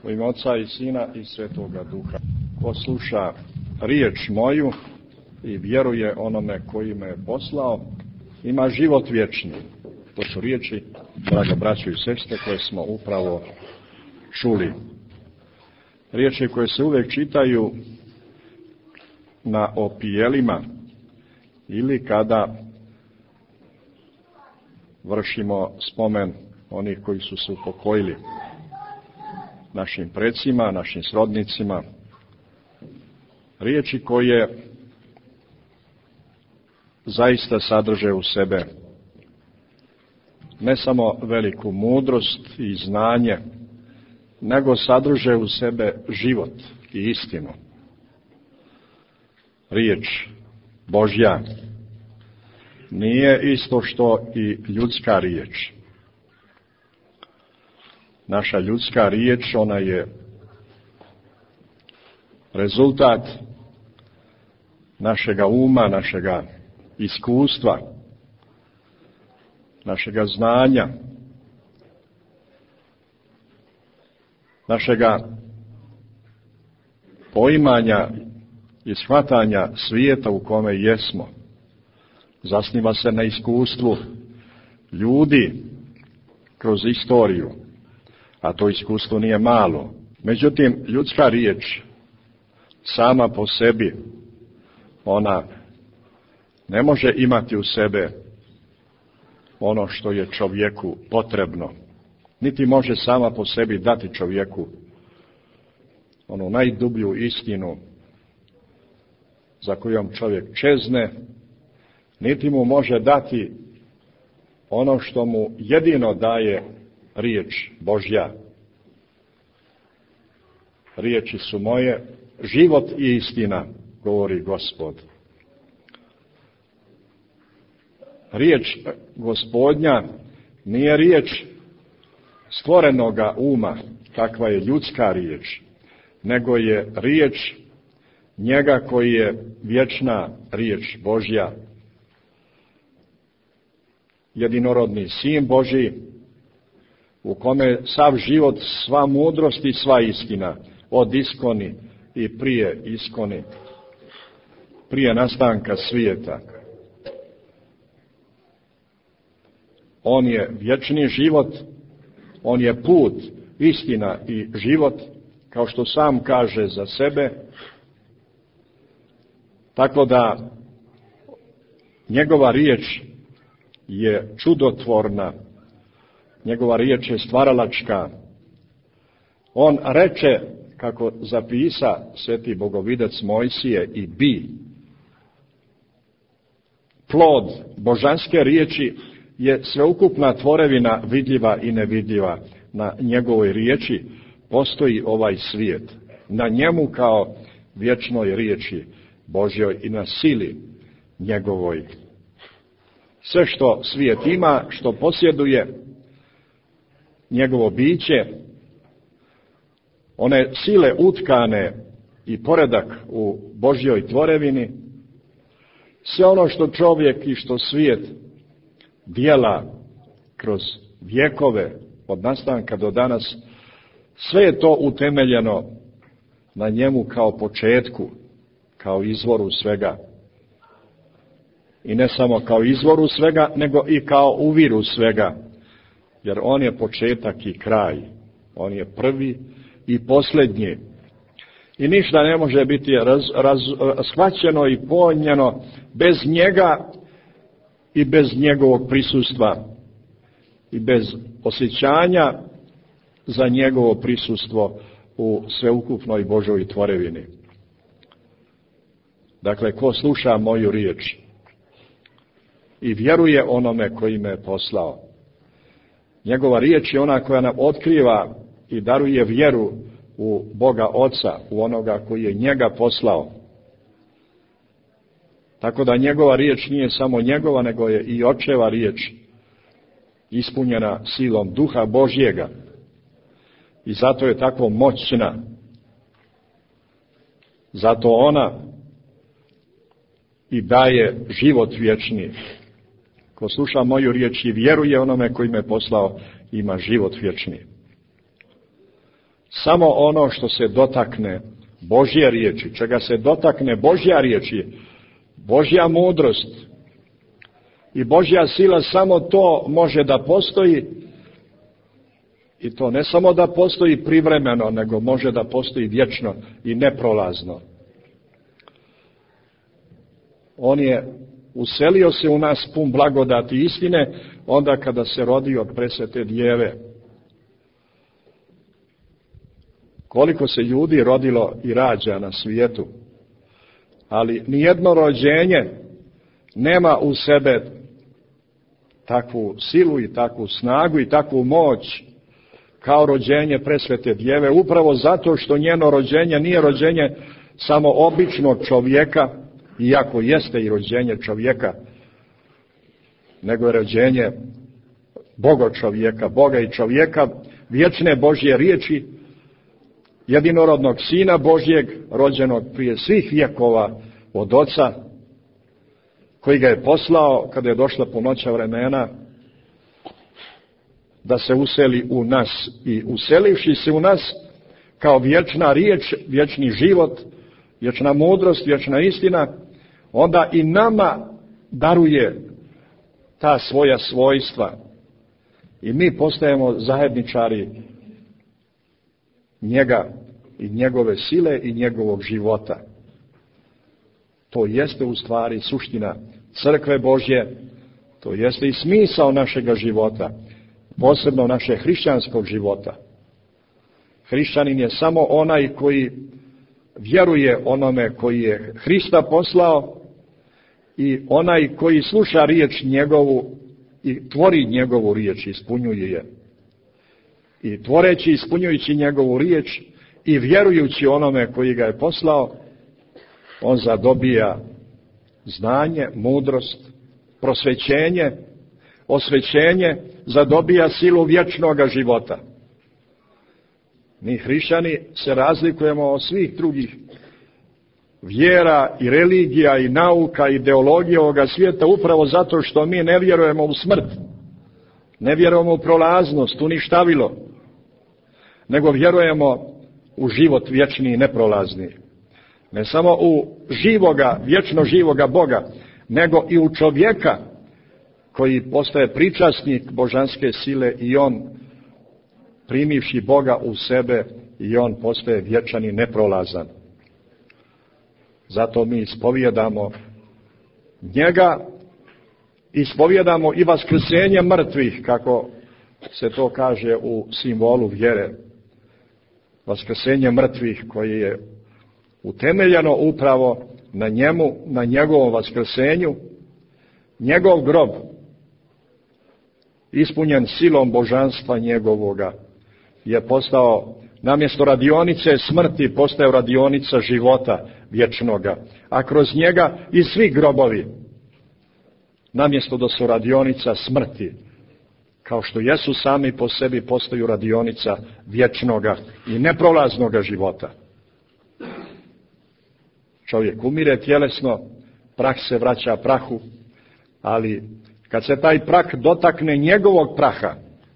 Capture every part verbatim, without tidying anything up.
U ime Oca i Sina i Svetoga Duha. Ko sluša riječ moju i vjeruje onome koji me je poslao, ima život vječni. To su riječi, draga braćo i sestre, koje smo upravo čuli. Riječi koje se uvijek čitaju na opijelima ili kada vršimo spomen onih koji su se upokojili, našim precima, našim srodnicima. Riječi koje zaista sadrže u sebe ne samo veliku mudrost i znanje, nego sadrže u sebe život i istinu. Riječ Božja nije isto što i ljudska riječ. Naša ljudska riječ, ona je rezultat našega uma, našega iskustva, našega znanja, našega poimanja i shvatanja svijeta u kome jesmo. Zasniva se na iskustvu ljudi kroz istoriju, a to iskustvo nije malo. Međutim, ljudska riječ sama po sebi, ona ne može imati u sebe ono što je čovjeku potrebno. Niti može sama po sebi dati čovjeku onu najdublju istinu za kojom čovjek čezne, niti mu može dati ono što mu jedino daje riječ Božja. Riječi su moje, život i istina, govori Gospod. Riječ Gospodnja nije riječ stvorenoga uma, kakva je ljudska riječ, nego je riječ njega koji je vječna riječ Božja. Jedinorodni Sin Božji, u kome sav život, sva mudrost i sva istina, od iskoni i prije iskoni, prije nastanka svijeta. On je vječni život, on je put, istina i život, kao što sam kaže za sebe, tako da njegova riječ je čudotvorna, njegova riječ je stvaralačka. On reče, kako zapisa sveti bogovidac Mojsije, i bi. Plod božanske riječi je sveukupna tvorevina, vidljiva i nevidljiva. Na njegovoj riječi postoji ovaj svijet. Na njemu kao vječnoj riječi Božjoj i na sili njegovoj. Sve što svijet ima, što posjeduje njegovo biće, one sile utkane i poredak u Božjoj tvorevini, sve ono što čovjek i što svijet dijela kroz vjekove od nastanka do danas, sve je to utemeljeno na njemu kao početku, kao izvoru svega. I ne samo kao izvoru svega, nego i kao uviru svega, jer on je početak i kraj, on je prvi i posljednji. I ništa ne može biti raz, raz, shvaćeno i pojmljeno bez njega i bez njegovog prisustva i bez osjećanja za njegovo prisustvo u sveukupnoj Božoj tvorevini. Dakle, ko sluša moju riječ i vjeruje onome koji me je poslao, njegova riječ je ona koja nam otkriva i daruje vjeru u Boga Oca, u onoga koji je njega poslao. Tako da njegova riječ nije samo njegova, nego je i Očeva riječ, ispunjena silom Duha Božjega. I zato je tako moćna. Zato ona i daje život vječni. Ko sluša moju riječ i vjeruje onome koji me poslao, ima život vječni. samo ono što se dotakne Božje riječi, čega se dotakne Božja riječ, Božja mudrost i Božja sila, samo to može da postoji, i to ne samo da postoji privremeno, nego može da postoji vječno i neprolazno. On je uselio se u nas pun blagodati i istine onda kada se rodio od presvete djeve. Koliko se ljudi rodilo i rađa na svijetu, ali nijedno rođenje nema u sebe takvu silu i takvu snagu i takvu moć kao rođenje presvete djeve, upravo zato što njeno rođenje nije rođenje samo običnog čovjeka, iako jeste i rođenje čovjeka, nego je rođenje Boga čovjeka, Boga i čovjeka, vječne Božje riječi, jedinorodnog Sina Božjeg, rođenog prije svih vjekova od Oca, koji ga je poslao kada je došla punoća vremena da se useli u nas, i uselivši se u nas kao vječna riječ, vječni život, vječna mudrost, vječna istina, onda i nama daruje ta svoja svojstva i mi postajemo zajedničari njega i njegove sile i njegovog života. To jeste u stvari suština crkve Božje, to jeste i smisao našega života, posebno naše hrišćanskog života. Hrišćanin je samo onaj koji vjeruje onome koji je Hrista poslao i onaj koji sluša riječ njegovu i tvori njegovu riječ, ispunjuje je. I tvoreći, ispunjujući njegovu riječ i vjerujući onome koji ga je poslao, on zadobija znanje, mudrost, prosvećenje, osvećenje, zadobija silu vječnoga života. Mi hrišćani se razlikujemo od svih drugih vjera i religija i nauka i ideologija ovoga svijeta upravo zato što mi ne vjerujemo u smrt, ne vjerujemo u prolaznost, uništavilo, nego vjerujemo u život vječni i neprolazni. Ne samo u živoga, vječno živoga Boga, nego i u čovjeka koji postaje pričasnik božanske sile i on, primivši Boga u sebe, i on postaje vječan i neprolazan. Zato mi ispovjedamo njega, ispovjedamo i vaskrsenje mrtvih, kako se to kaže u simbolu vjere. Vaskrsenje mrtvih koje je utemeljeno upravo na njemu, na njegovom vaskrsenju. Njegov grob, ispunjen silom božanstva njegovoga, je postao, namjesto radionice smrti, postao radionica života vječnoga. A kroz njega i svi grobovi, namjesto da su radionica smrti, kao što jesu sami po sebi, postaju radionica vječnoga i neprolaznoga života. Čovjek umire tjelesno, prah se vraća prahu, ali kad se taj prah dotakne njegovog praha,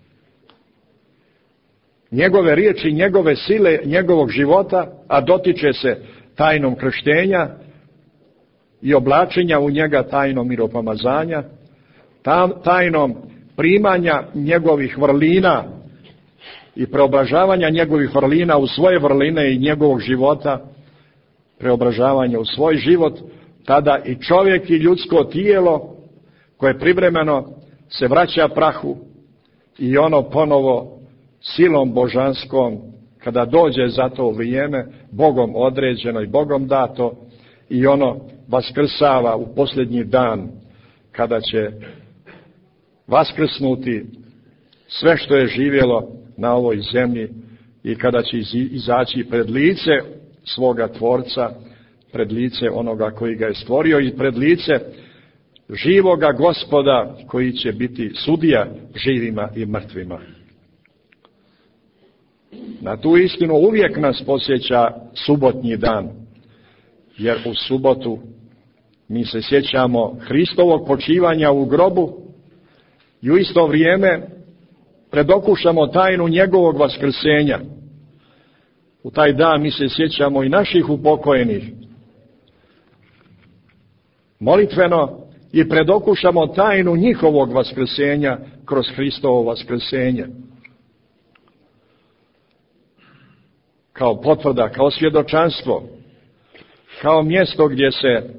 njegove riječi, njegove sile, njegovog života, a dotiče se tajnom krštenja i oblačenja u njega tajnom miropomazanja, tajnom primanja njegovih vrlina i preobražavanja njegovih vrlina u svoje vrline i njegovog života, preobražavanje u svoj život, tada i čovjek i ljudsko tijelo koje privremeno se vraća prahu i ono ponovo silom božanskom, kada dođe za to vrijeme, Bogom određeno i Bogom dato, i ono vaskrsava u posljednji dan, kada će vaskrsnuti sve što je živjelo na ovoj zemlji i kada će izaći pred lice svoga Tvorca, pred lice onoga koji ga je stvorio i pred lice živoga Gospoda koji će biti sudija živima i mrtvima. Na tu istinu uvijek nas podsjeća subotnji dan, jer u subotu mi se sjećamo Hristovog počivanja u grobu i u isto vrijeme predokušamo tajnu njegovog vaskrsenja, U taj dan mi se sjećamo i naših upokojenih. Molitveno i predokušamo tajnu njihovog vaskrsenja kroz Hristovo vaskrsenje. Kao potvrda, kao svjedočanstvo, kao mjesto gdje se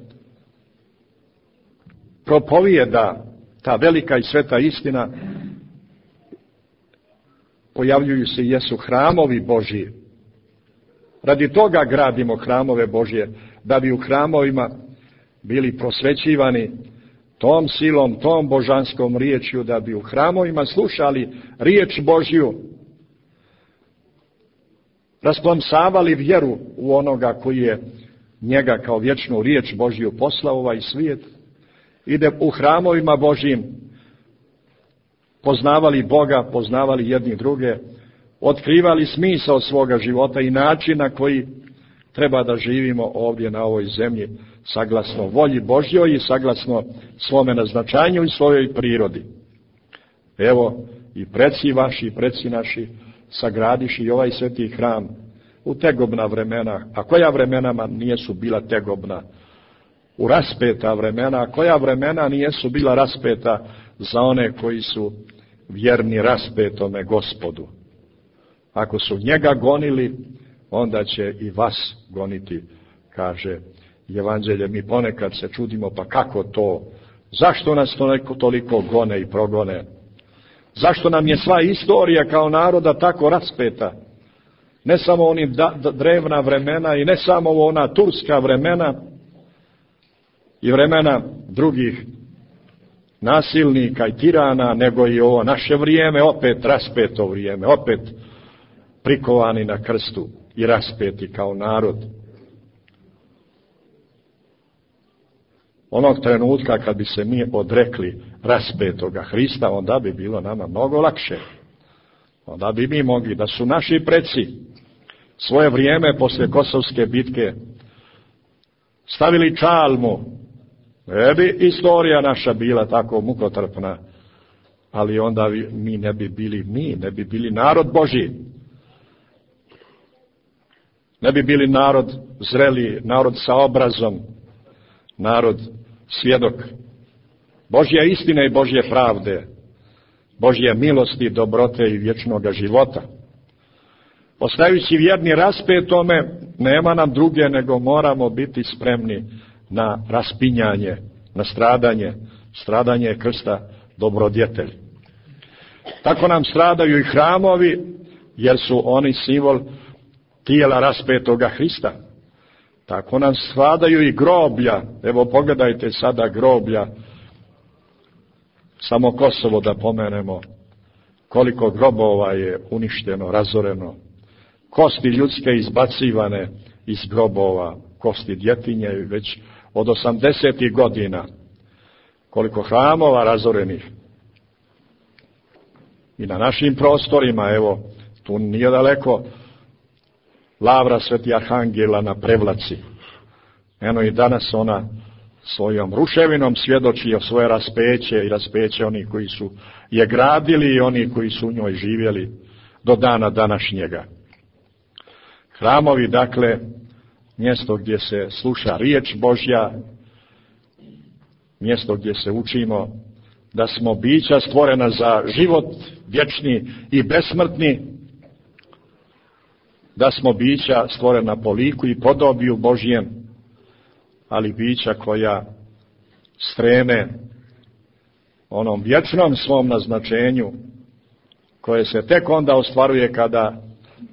propovijeda ta velika i sveta istina, pojavljuju se i jesu hramovi Božji. Radi toga gradimo hramove Božje, da bi u hramovima bili prosvećivani tom silom, tom božanskom riječju, da bi u hramovima slušali riječ Božju, rasplamsavali vjeru u onoga koji je njega kao vječnu riječ Božju poslao ovaj svijet, i da u hramovima Božjim poznavali Boga, poznavali jedni druge, otkrivali smisao svoga života i način na koji treba da živimo ovdje na ovoj zemlji, saglasno volji Božjoj i saglasno svome naznačanju i svojoj prirodi. Evo, i preci vaši, i preci naši sagradiši i ovaj sveti hram u tegobna vremena, a koja vremenama nijesu bila tegobna, u raspeta vremena, a koja vremena nijesu bila raspeta za one koji su vjerni raspetome Gospodu. Ako su njega gonili, onda će i vas goniti, kaže Evanđelje. Mi ponekad se čudimo, pa kako to? Zašto nas toliko, toliko gone i progone? Zašto nam je sva istorija kao naroda tako raspeta? Ne samo oni da, da, drevna vremena i ne samo ona turska vremena i vremena drugih nasilnika i tirana, nego i ovo naše vrijeme, opet raspeto vrijeme, opet prikovani na krstu i raspeti kao narod. Onog trenutka kad bi se mi odrekli raspetoga Hrista, onda bi bilo nama mnogo lakše. Onda bi mi mogli, da su naši preci svoje vrijeme poslije Kosovske bitke stavili čalmu, ne bi istorija naša bila tako mukotrpna, ali onda mi ne bi bili mi, ne bi bili narod Božji. Ne bi bili narod zreli, narod sa obrazom, narod svjedok Božja istine i Božje pravde, Božje milosti, dobrote i vječnoga života. Ostajući vjerni raspetome, nema nam druge nego moramo biti spremni na raspinjanje, na stradanje, stradanje krsta dobrodjetelj. Tako nam stradaju i hramovi, jer su oni simbol tijela raspetoga Hrista. Tako nam stradaju i groblja. Evo pogledajte sada groblja, samo Kosovo da pomenemo, koliko grobova je uništeno, razoreno. Kosti ljudske izbacivane iz grobova, kosti djetinje već od osamdesetih godina. Koliko hramova razorenih. I na našim prostorima, evo, tu nije daleko lavra Sveti Arhangela na Prevlaci. Eno i danas ona svojom ruševinom svjedoči o svoje raspeće i raspeće onih koji su je gradili i oni koji su u njoj živjeli do dana današnjega. Hramovi, dakle, mjesto gdje se sluša riječ Božja, mjesto gdje se učimo da smo bića stvorena za život vječni i besmrtni, da smo bića stvorena po liku i podobiju Božjem, ali bića koja streme onom vječnom svom naznačenju, koje se tek onda ostvaruje kada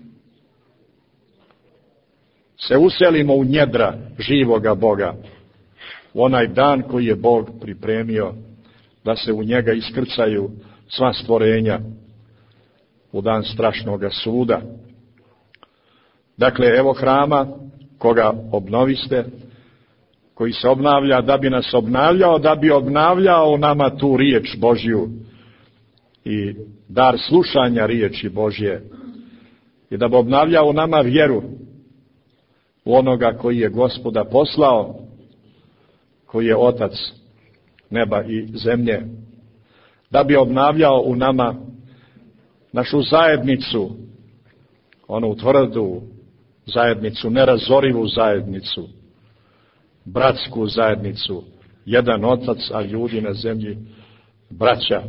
se uselimo u njedra živoga Boga, u onaj dan koji je Bog pripremio da se u njega iskrcaju sva stvorenja u dan strašnoga suda. Dakle, evo hrama koga obnoviste, koji se obnavlja da bi nas obnavljao, da bi obnavljao nama tu riječ Božju i dar slušanja riječi Božje i da bi obnavljao nama vjeru u onoga koji je Gospoda poslao, koji je Otac neba i zemlje, da bi obnavljao u nama našu zajednicu, onu tvrdu, zajednicu, nerazorivu zajednicu, bratsku zajednicu, jedan otac, a ljudi na zemlji braća.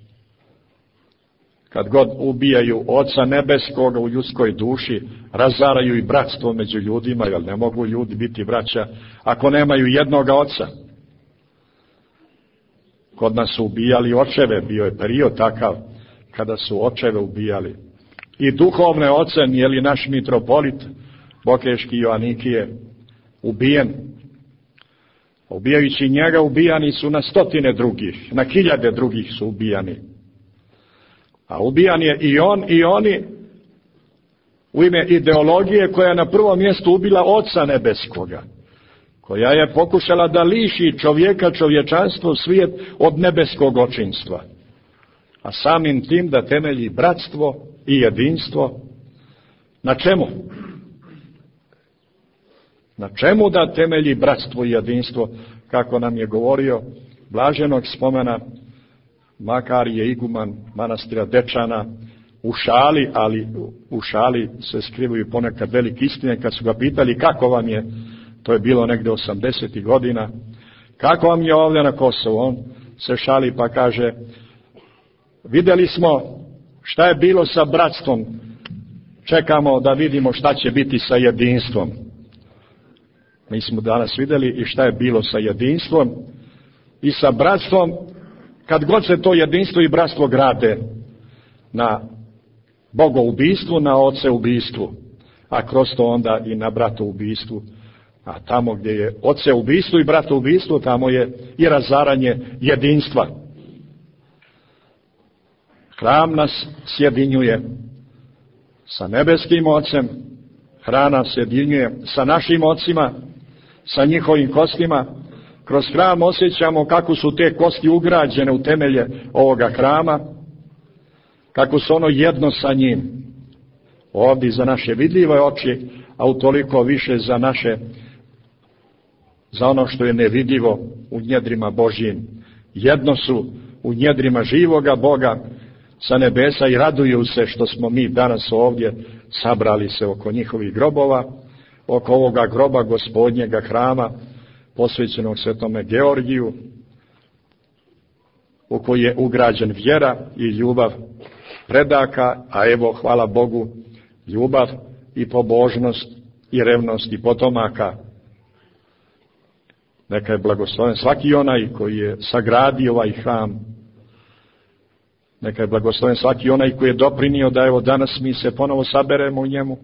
Kad god ubijaju Oca nebeskoga u ljudskoj duši, razaraju i bratstvo među ljudima, jer ne mogu ljudi biti braća ako nemaju jednoga Oca. Kod nas su ubijali očeve, bio je period takav kada su očeve ubijali. I duhovne oce, nije li naš mitropolit Bokeški Joanikije ubijen? Ubijajući njega ubijani su na stotine drugih, na hiljade drugih su ubijani. A ubijan je i on i oni u ime ideologije koja je na prvom mjestu ubila Oca nebeskoga, koja je pokušala da liši čovjeka, čovječanstvo, svijet od nebeskog očinstva, a samim tim da temelji bratstvo i jedinstvo. Na čemu? Na čemu da temelji bratstvo i jedinstvo, kako nam je govorio blaženog spomena Makarije iguman manastira Dečana u šali, ali u šali se skrivaju ponekad velike istine. Kad su ga pitali kako vam je, to je bilo negdje osamdesetih godina, kako vam je ovdje na Kosovu, on se šali pa kaže: vidjeli smo šta je bilo sa bratstvom, čekamo da vidimo šta će biti sa jedinstvom. Mi smo danas vidjeli i šta je bilo sa jedinstvom i sa bratstvom, kad god se to jedinstvo i bratstvo grade na bogoubistvu, na oceubistvu, a kroz to onda i na bratoubistvu. A tamo gdje je oceubistvu i bratoubistvu, tamo je i razaranje jedinstva. Hram nas sjedinjuje sa nebeskim Ocem, hram nas sjedinjuje sa našim ocima, sa njihovim kostima. Kroz hram osjećamo kako su te kosti ugrađene u temelje ovoga hrama, kako su ono jedno sa njim. Ovdje za naše vidljive oči, a utoliko više za naše, za ono što je nevidljivo u njedrima Božjim. Jedno su u njedrima živoga Boga sa nebesa i raduju se što smo mi danas ovdje sabrali se oko njihovih grobova, oko ovoga groba Gospodnjega hrama, posvećenog Svetome Georgiju, u koji je ugrađen vjera i ljubav predaka, a evo, hvala Bogu, ljubav i pobožnost i revnost i potomaka. Neka je blagosloven svaki onaj koji je sagradio ovaj hram. Neka je blagosloven svaki onaj koji je doprinio da evo danas mi se ponovo saberemo u njemu,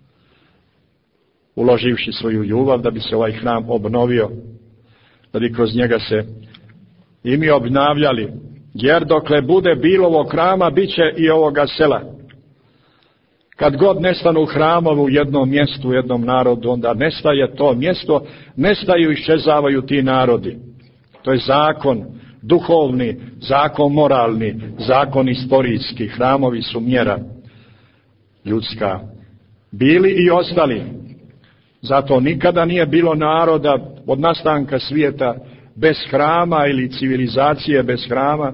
uloživši svoju ljubav da bi se ovaj hram obnovio, da bi kroz njega se i mi obnavljali. Jer dokle bude bilo ovog hrama, bit će i ovoga sela. Kad god nestanu hramovi u jednom mjestu, u jednom narodu, onda nestaje to mjesto, nestaju i iščezavaju ti narodi. To je zakon duhovni, zakon moralni, zakon istorijski. Hramovi su mjera ljudska. Bili i ostali. Zato nikada nije bilo naroda od nastanka svijeta bez hrama ili civilizacije bez hrama.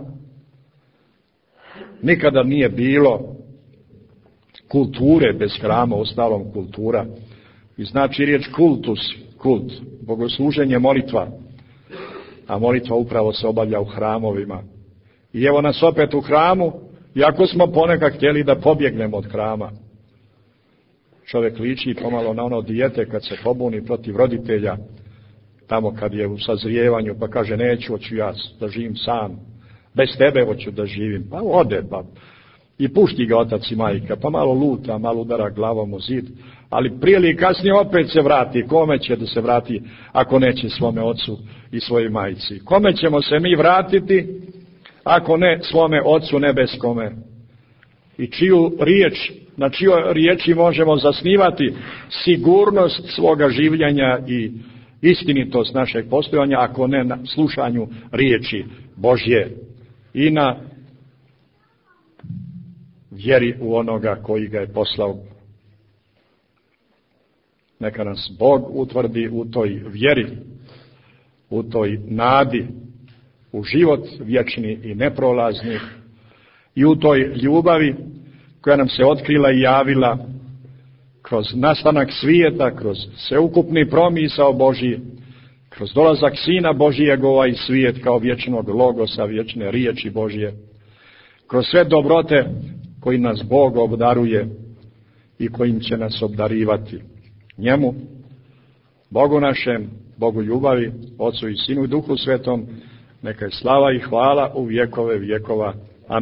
Nikada nije bilo kulture bez hrama, ostalom kultura. I znači riječ kultus, kult, bogosluženje, molitva. A molitva upravo se obavlja u hramovima. I evo nas opet u hramu, iako smo ponekad htjeli da pobjegnemo od hrama. Čovjek liči pomalo na ono dijete kad se pobuni protiv roditelja, tamo kad je u sazrijevanju, pa kaže neću, hoću ja da živim sam, bez tebe hoću da živim. Pa ode, pa i pušti ga otac i majka, pa malo luta, malo udara glavom u zid, ali prije ili kasnije opet se vrati. Kome će da se vrati ako neće svome ocu i svojoj majci? Kome ćemo se mi vratiti ako ne svome Ocu nebeskome? I čiju riječ, na čijoj riječi možemo zasnivati sigurnost svoga življenja i istinitost našeg postojanja, ako ne na slušanju riječi Božje i na vjeri u onoga koji ga je poslao. Neka nas Bog utvrdi u toj vjeri, u toj nadi, u život vječni i neprolazni i u toj ljubavi koja nam se otkrila i javila kroz nastanak svijeta, kroz sveukupni promisao Božji, kroz dolazak Sina Božijeg u ovaj svijet kao vječnog logosa, vječne riječi Božje, kroz sve dobrote koji nas Bog obdaruje i kojim će nas obdarivati. Njemu, Bogu našem, Bogu ljubavi, Otcu i Sinu i Duhu Svetom, neka je slava i hvala u vjekove vjekova.